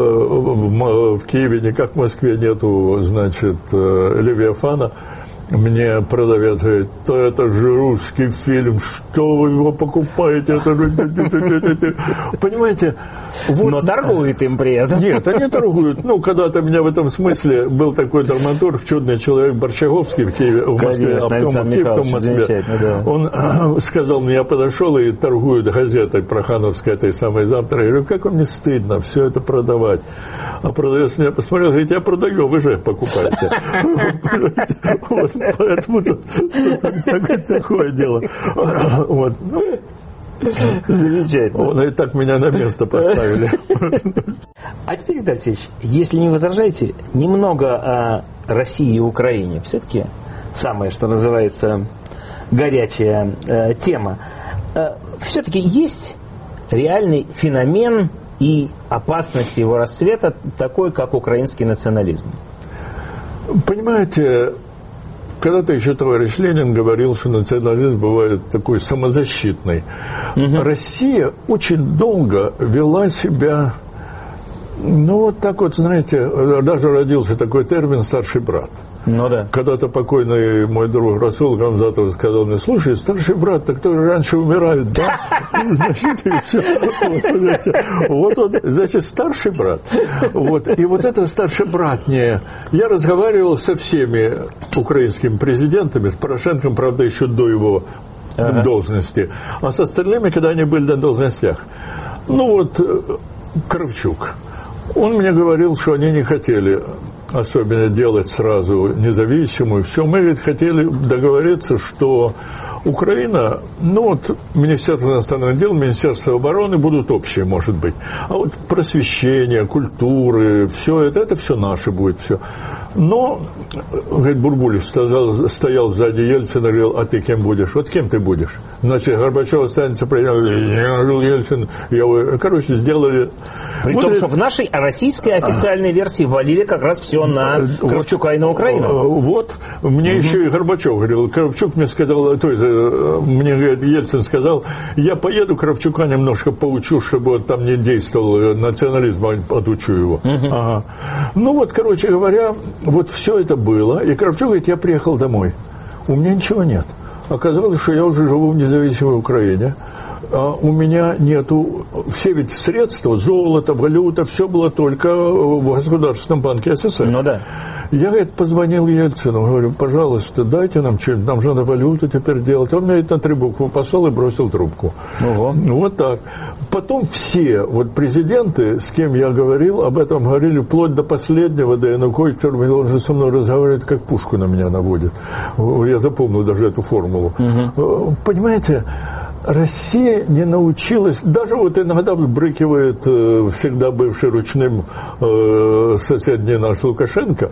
в Киеве, никак в Москве нету, значит, Левиафана. Мне продавец говорит, это же русский фильм, что вы его покупаете? Понимаете? Вот. Но торгует им при этом. Нет, они торгуют. Ну, когда-то у меня в этом смысле был такой драматург, чудный человек Борщаговский в Киеве, в Москве, а потом в Киеве, потом в Москве. Да. Он сказал мне, я подошел и торгует газетой прохановской, этой самой «Завтра». Я говорю, как вам не стыдно все это продавать? А продавец меня посмотрел, говорит, я продаю, вы же покупаете. Вот, поэтому тут такое дело. Вот. Замечательно. И так меня на место поставили. А теперь, Виктор Алексеевич, если не возражаете, немного о России и Украине. Все-таки самая, что называется, горячая тема. Все-таки есть реальный феномен и опасность его расцвета, такой, как украинский национализм? Понимаете, когда-то еще товарищ Ленин говорил, что национализм бывает такой самозащитный. Россия очень долго вела себя, ну вот так вот, знаете, даже родился такой термин «старший брат». Ну да. Когда-то покойный мой друг Расул Гамзатов сказал мне, слушай, старший брат, так кто раньше умирает, да? Значит, и все. Вот он, значит, старший брат. Вот. И вот это старшебратнее. Я разговаривал со всеми украинскими президентами, с Порошенком, правда, еще до его должности, а с остальными, когда они были на должностях. Ну вот, Кравчук. Он мне говорил, что они не хотели особенно делать сразу независимую. Все, мы ведь хотели договориться, что Украина, ну вот Министерство иностранных дел, Министерство обороны будут общие, может быть. А вот просвещение, культуры, все это все наше будет, все. Но, говорит, Бурбулев стоял сзади Ельцина и говорил, а ты кем будешь? Вот кем ты будешь? Значит, Горбачев останется премьером, Ельцин. Короче, сделали... При том, что в нашей российской официальной версии валили как раз все на Кравчука и на Украину. Вот. Мне еще и Горбачев говорил. Кравчук мне сказал, то есть, мне, говорит, Ельцин сказал, я поеду Кравчука немножко поучу, чтобы он там не действовал национализм, отучу его. Ну вот, короче говоря, вот все это было. И Кравчук говорит, я приехал домой. у меня ничего нет. Оказалось, что я уже живу в независимой Украине. А у меня нету, все ведь средства, золото, валюта, все было только в Государственном банке СССР. Ну да. Я, говорит, позвонил Ельцину, говорю, пожалуйста, дайте нам что-нибудь, нам же надо валюту теперь делать. Он мне это на 3 буквы послал и бросил трубку. Ого. Вот так. Потом все вот президенты, с кем я говорил, об этом говорили вплоть до последнего, до Януковича, который должен со мной разговаривать, как пушку на меня наводит. Я запомнил даже эту формулу. Понимаете, Россия не научилась, даже вот иногда взбрыкивает всегда бывший ручным соседний наш Лукашенко,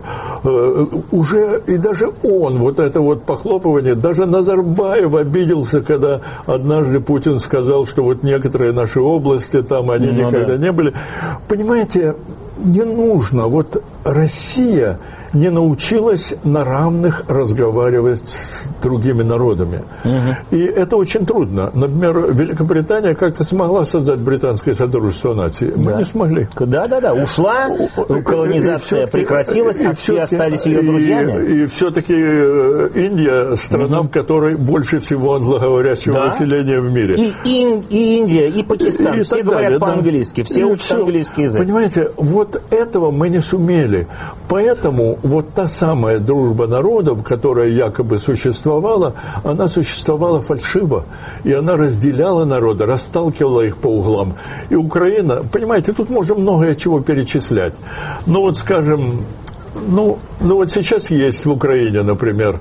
уже и даже он, вот это вот похлопывание, даже Назарбаев обиделся, когда однажды Путин сказал, что вот некоторые наши области там, они никогда не были. Понимаете, не нужно, вот Россия не научилась на равных разговаривать с другими народами. И это очень трудно. Например, Великобритания как-то смогла создать британское содружество наций. Мы не смогли. Да. Ушла, колонизация прекратилась, а все остались ее друзьями. И все-таки Индия – страна, в которой больше всего англоговорящего населения в мире. И Индия, и Пакистан. И все говорят по-английски. Все учат английский язык. Понимаете, вот этого мы не сумели. Поэтому вот та самая дружба народов, которая якобы существовала, она существовала фальшиво. И она разделяла народы, расталкивала их по углам. И Украина, понимаете, тут можно многое чего перечислять. Но вот, скажем, ну вот сейчас есть в Украине, например,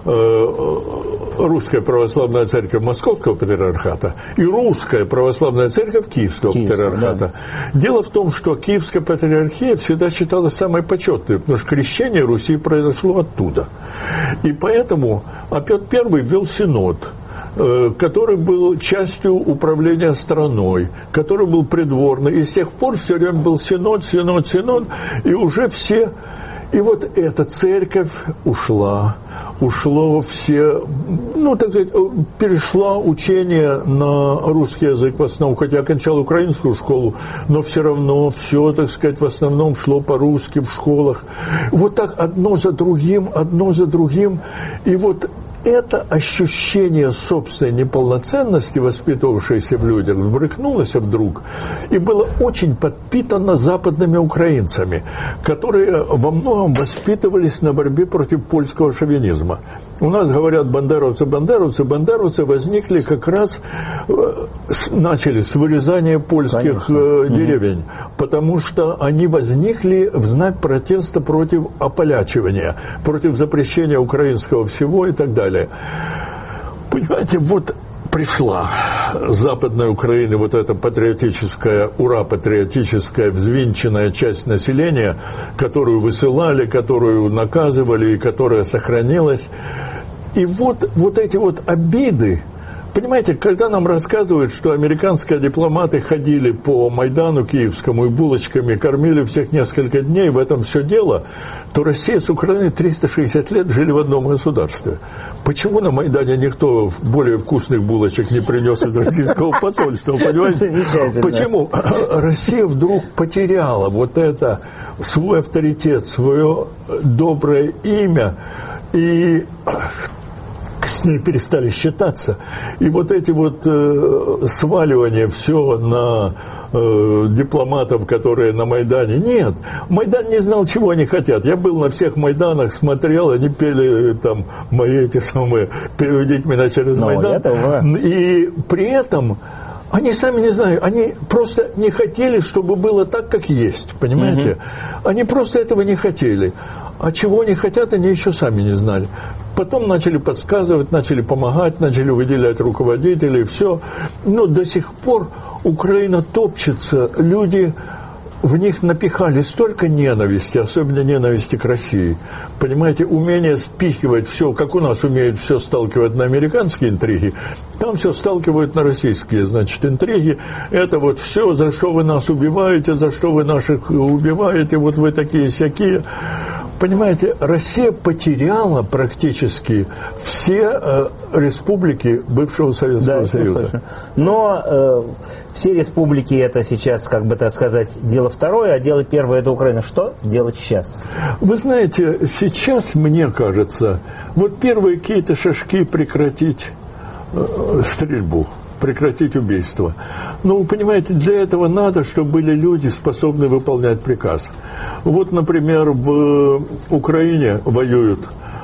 Русская Православная Церковь Московского Патриархата и Русская Православная Церковь Киевского Патриархата. Да. Дело в том, что Киевская Патриархия всегда считалась самой почетной, потому что крещение Руси произошло оттуда. И поэтому Петр I ввел синод, который был частью управления страной, который был придворный. И с тех пор все время был синод, и уже все... И вот эта церковь ушло все, ну, так сказать, перешла учение на русский язык в основном, хотя окончал украинскую школу, но все равно все, так сказать, в основном шло по-русски в школах. Вот так одно за другим, и вот это ощущение собственной неполноценности, воспитывавшееся в людях, взбрыкнулось вдруг и было очень подпитано западными украинцами, которые во многом воспитывались на борьбе против польского шовинизма. У нас говорят бандеровцы возникли как раз, начали с вырезания польских деревень, потому что они возникли в знак протеста против ополячивания, против запрещения украинского всего и так далее. Понимаете, вот пришла с Западной Украины вот эта патриотическая, патриотическая, взвинченная часть населения, которую высылали, которую наказывали и которая сохранилась. И вот эти вот обиды, понимаете, когда нам рассказывают, что американские дипломаты ходили по Майдану Киевскому и булочками кормили всех несколько дней, в этом все дело, то Россия с Украиной 360 лет жили в одном государстве. Почему на Майдане никто более вкусных булочек не принес из российского посольства, понимаете? Почему? Россия вдруг потеряла вот это, свой авторитет, свое доброе имя, и с ней перестали считаться. И вот эти вот сваливания все на дипломатов, которые на Майдане. Нет, Майдан не знал, чего они хотят. Я был на всех Майданах, смотрел, они пели там мои эти самые «Переведите меня через Майдан». И при этом они сами не знают, они просто не хотели, чтобы было так, как есть, понимаете? Они просто этого не хотели. А чего они хотят, они еще сами не знали. Потом начали подсказывать, начали помогать, начали выделять руководителей, все. Но до сих пор Украина топчется, люди в них напихали столько ненависти, особенно ненависти к России. Понимаете, умение спихивать все, как у нас умеют все сталкивать на американские интриги, там все сталкивают на российские, значит, интриги. Это вот все, за что вы нас убиваете, за что вы наших убиваете, вот вы такие-сякие. Понимаете, Россия потеряла практически все республики бывшего Советского Союза. Но все республики это сейчас, как бы так сказать, дело второе, а дело первое это Украина. Что делать сейчас? Вы знаете, сейчас, мне кажется, вот первые какие-то шажки прекратить стрельбу, прекратить убийство. Но, вы понимаете, для этого надо, чтобы были люди, способные выполнять приказ. Вот, например, в Украине воюют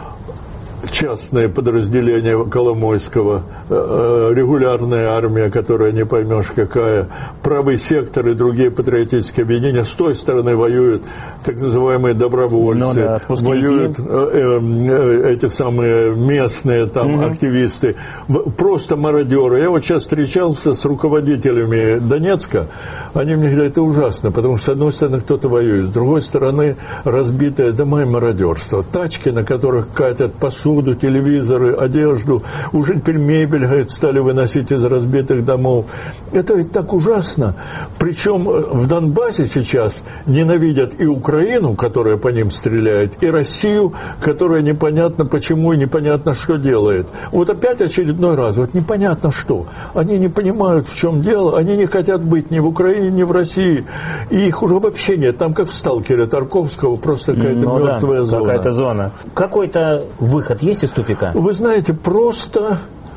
частные подразделения Коломойского, регулярная армия, которая не поймешь какая, правый сектор и другие патриотические объединения. С той стороны воюют так называемые добровольцы, воюют эти самые местные там активисты, просто мародеры. Я вот сейчас встречался с руководителями Донецка, они мне говорят, это ужасно, потому что с одной стороны кто-то воюет, с другой стороны разбитые дома и мародерство. Тачки, на которых катят посуду, телевизоры, одежду, уже теперь мебель, говорит, стали выносить из разбитых домов. Это ведь так ужасно. Причем в Донбассе сейчас ненавидят и Украину, которая по ним стреляет, и Россию, которая непонятно почему и непонятно что делает. Вот опять очередной раз, вот непонятно что. Они не понимают, в чем дело, они не хотят быть ни в Украине, ни в России. И их уже вообще нет. Там, как в «Сталкере» Тарковского, просто какая-то мертвая зона. Какая-то зона. Какой-то выход есть из тупика? Вы знаете, просто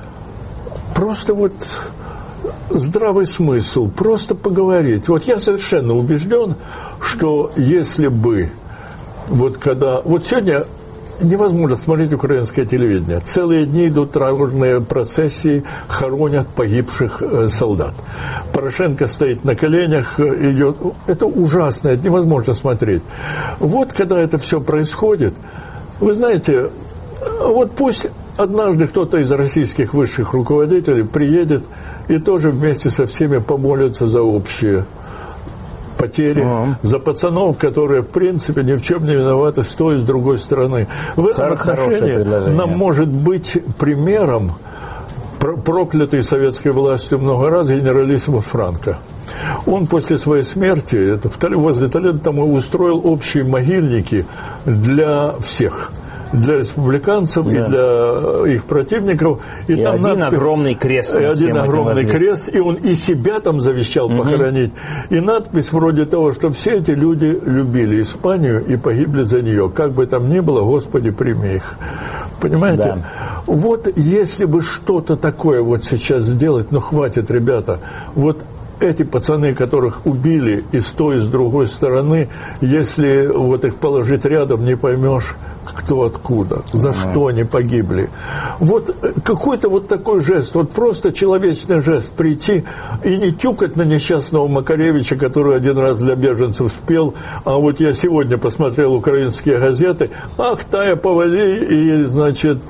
вот здравый смысл, просто поговорить. Вот я совершенно убежден, что если бы вот сегодня невозможно смотреть украинское телевидение. Целые дни идут траурные процессии, хоронят погибших солдат. Порошенко стоит на коленях, идет. Это ужасно, это невозможно смотреть. Вот когда это все происходит, вы знаете, вот пусть однажды кто-то из российских высших руководителей приедет и тоже вместе со всеми помолится за общие потери, за пацанов, которые, в принципе, ни в чем не виноваты с той и с другой стороны. В этом отношении нам может быть примером проклятый советской властью много раз генералиссимус Франко. Он после своей смерти возле Толедо там устроил общие могильники для всех. Для республиканцев и для их противников. И там один огромный крест. Один огромный крест, и он и себя там завещал похоронить. И надпись вроде того, что все эти люди любили Испанию и погибли за нее. Как бы там ни было, Господи, прими их. Понимаете? Да. Вот если бы что-то такое вот сейчас сделать, ну хватит, ребята, вот эти пацаны, которых убили и с той, и с другой стороны, если вот их положить рядом, не поймешь, кто откуда, за что они погибли. Вот какой-то вот такой жест, вот просто человечный жест, прийти и не тюкать на несчастного Макаревича, который один раз для беженцев спел, а вот я сегодня посмотрел украинские газеты, ах, Тая Повали, и, значит,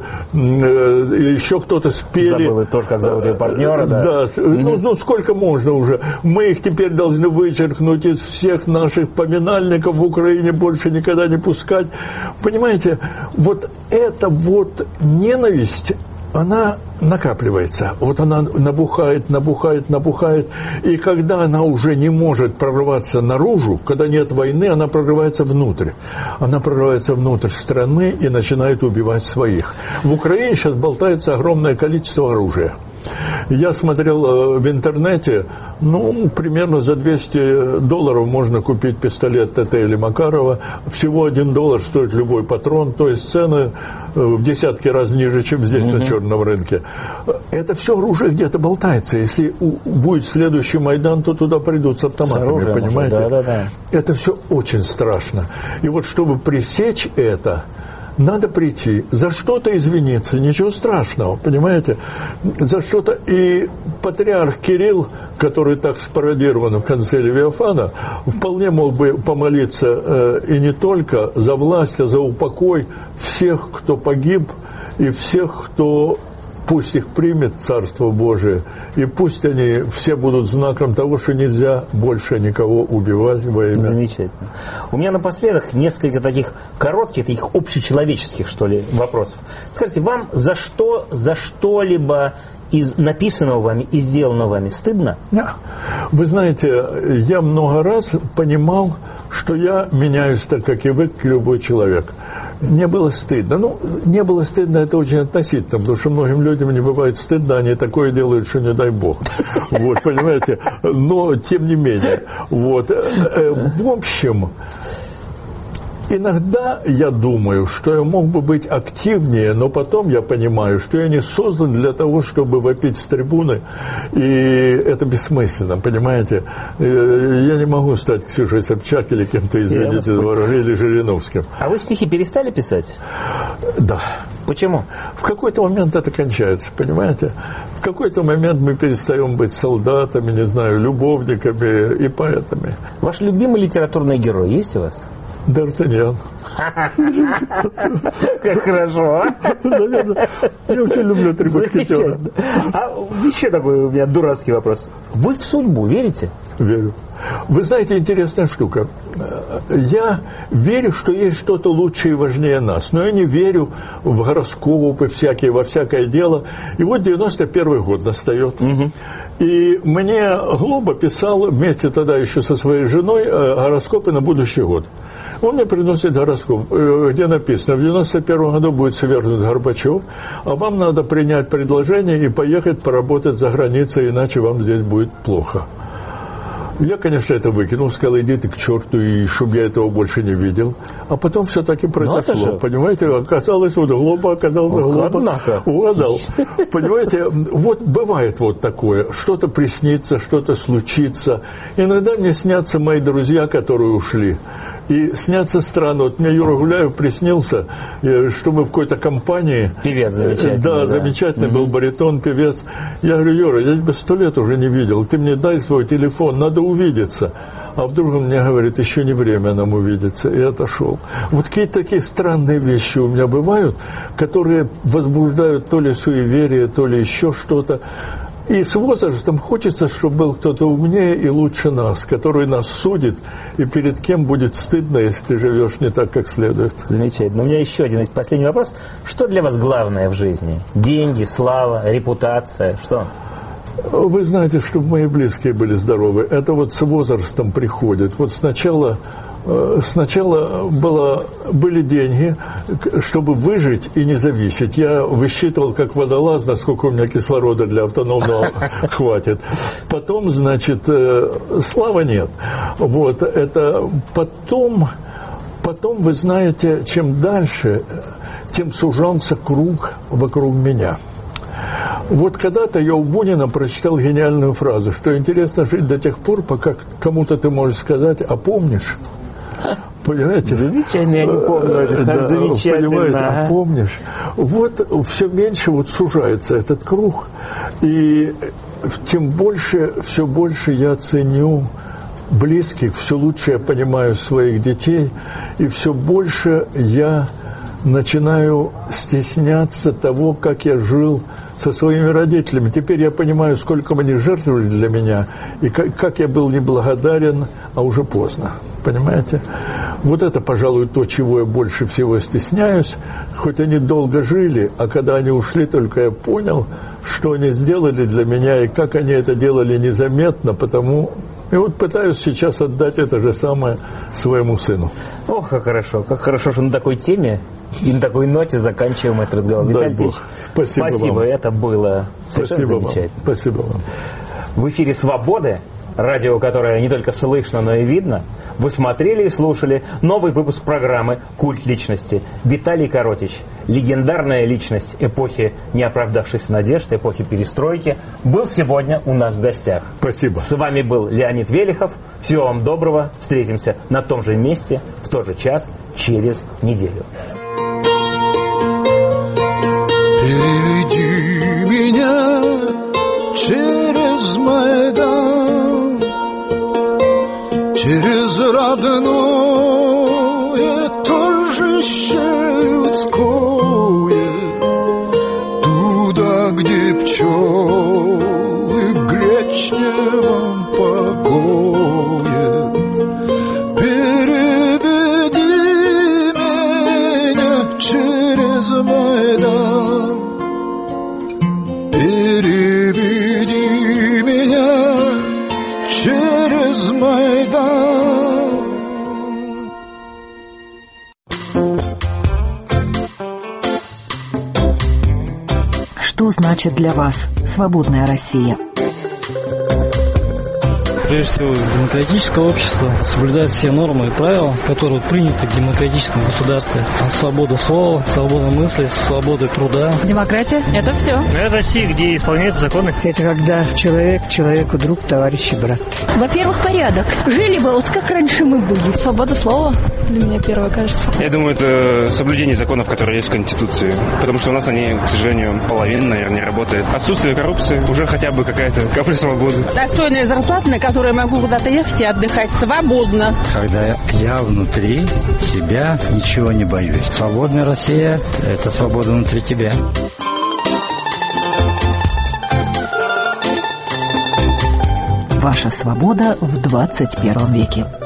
еще кто-то спели. Забыл тоже, как зовут ее партнера, да? Да, ну сколько можно уже? Мы их теперь должны вычеркнуть из всех наших поминальников в Украине, больше никогда не пускать. Понимаете, вот эта вот ненависть, она накапливается. Вот она набухает. И когда она уже не может прорываться наружу, когда нет войны, она прорывается внутрь. Она прорывается внутрь страны и начинает убивать своих. В Украине сейчас болтается огромное количество оружия. Я смотрел в интернете, примерно за $200 можно купить пистолет ТТ или Макарова. Всего $1 стоит любой патрон, то есть цены в десятки раз ниже, чем здесь на черном рынке. Это все оружие где-то болтается. Если будет следующий Майдан, то туда придут с автоматами, оружием, понимаете? Да. Это все очень страшно. И вот чтобы пресечь это, надо прийти, за что-то извиниться, ничего страшного, понимаете? За что-то. И патриарх Кирилл, который так спародирован в конце Левиафана, вполне мог бы помолиться и не только за власть, а за упокой всех, кто погиб, и всех, кто пусть их примет Царство Божие, и пусть они все будут знаком того, что нельзя больше никого убивать во имя. Замечательно. У меня напоследок несколько таких коротких, таких общечеловеческих, что ли, вопросов. Скажите, вам за что-либо из написанного вами и сделанного вами стыдно? Вы знаете, я много раз понимал, что я меняюсь так, как и вы, как любой человек. Мне было стыдно. Ну, не было стыдно, это очень относительно, потому что многим людям не бывает стыдно, они такое делают, что не дай бог. Вот, понимаете? Но, тем не менее. Вот. В общем, иногда я думаю, что я мог бы быть активнее, но потом я понимаю, что я не создан для того, чтобы вопить с трибуны, и это бессмысленно, понимаете? Я не могу стать Ксюшей Собчак или кем-то, извините, или Жириновским. А вы стихи перестали писать? Да. Почему? В какой-то момент это кончается, понимаете? В какой-то момент мы перестаем быть солдатами, не знаю, любовниками и поэтами. Ваш любимый литературный герой есть у вас? Д'Артаньян. Как хорошо, а? Наверное. Я очень люблю три мушкетера. А еще такой у меня дурацкий вопрос. Вы в судьбу верите? Верю. Вы знаете, интересная штука. Я верю, что есть что-то лучшее и важнее нас. Но я не верю в гороскопы всякие, во всякое дело. И вот 91-й год настает. И мне Глоба писал вместе тогда еще со своей женой гороскопы на будущий год. Он мне приносит гороскоп, где написано: в 91 году будет свергнут Горбачев, а вам надо принять предложение и поехать поработать за границей, иначе вам здесь будет плохо. Я, конечно, это выкинул, сказал: иди ты к черту, и чтобы я этого больше не видел. А потом все таки произошло. Понимаете, оказалось, вот Глоба оказался, Глоба угадал. Понимаете, вот бывает вот такое, что-то приснится, что-то случится. Иногда мне снятся мои друзья, которые ушли. И снятся странно. Вот мне Юра Гуляев приснился, что мы в какой-то компании... Певец замечательный. Да, замечательный был баритон, певец. Я говорю: Юра, я тебя 100 лет уже не видел. Ты мне дай свой телефон, надо увидеться. А вдруг он мне говорит: еще не время нам увидеться. И отошел. Вот какие-то такие странные вещи у меня бывают, которые возбуждают то ли суеверие, то ли еще что-то. И с возрастом хочется, чтобы был кто-то умнее и лучше нас, который нас судит, и перед кем будет стыдно, если ты живешь не так, как следует. Замечательно. У меня еще один последний вопрос. Что для вас главное в жизни? Деньги, слава, репутация? Что? Вы знаете, чтобы мои близкие были здоровы. Это вот с возрастом приходит. Вот сначала были деньги, чтобы выжить и не зависеть. Я высчитывал, как водолаз, насколько у меня кислорода для автономного хватит. Потом, значит, славы нет. Вот, это потом, вы знаете, чем дальше, тем сужался круг вокруг меня. Вот когда-то я у Бунина прочитал гениальную фразу, что интересно жить до тех пор, пока кому-то ты можешь сказать: а помнишь? Понимаете? Замечательно, я не помню это. Да, замечательно. Понимаете, а помнишь? Вот все меньше вот сужается этот круг, и тем больше, все больше я ценю близких, все лучше я понимаю своих детей, и все больше я начинаю стесняться того, как я жил со своими родителями. Теперь я понимаю, сколько они жертвовали для меня, и как я был неблагодарен, а уже поздно. Понимаете? Вот это, пожалуй, то, чего я больше всего стесняюсь. Хоть они долго жили, а когда они ушли, только я понял, что они сделали для меня, и как они это делали незаметно, потому... И вот пытаюсь сейчас отдать это же самое своему сыну. Ох, как хорошо, что на такой теме и на такой ноте заканчиваем этот разговор. Виталий Алексеевич, спасибо, это было совершенно замечательно. Спасибо вам. В эфире «Свободы», радио, которое не только слышно, но и видно. Вы смотрели и слушали новый выпуск программы «Культ личности». Виталий Коротич, легендарная личность эпохи неоправдавшихся надежд, эпохи перестройки, был сегодня у нас в гостях. Спасибо. С вами был Леонид Велихов. Всего вам доброго. Встретимся на том же месте, в тот же час, через неделю. Переведи меня через Майдан, через родное торжище людское, туда, где пчелы в гречневом покое. Переведи меня через Майдан, переведи меня через Майдан. Что значит для вас свободная Россия? Прежде всего, демократическое общество соблюдает все нормы и правила, которые приняты в демократическом государстве. Свобода слова, свобода мысли, свобода труда. Демократия – это все. Это Россия, где исполняются законы. Это когда человек человеку друг, товарищ и брат. Во-первых, порядок. Жили бы вот как раньше мы были. Свобода слова для меня первое, кажется. Я думаю, это соблюдение законов, которые есть в Конституции. Потому что у нас они, к сожалению, половина, наверное, не работает. Отсутствие коррупции, уже хотя бы какая-то капля свободы. Достойная зарплата, на которую я могу куда-то ехать и отдыхать свободно. Когда я внутри себя ничего не боюсь. Свободная Россия – это свобода внутри тебя. Ваша свобода в 21 веке.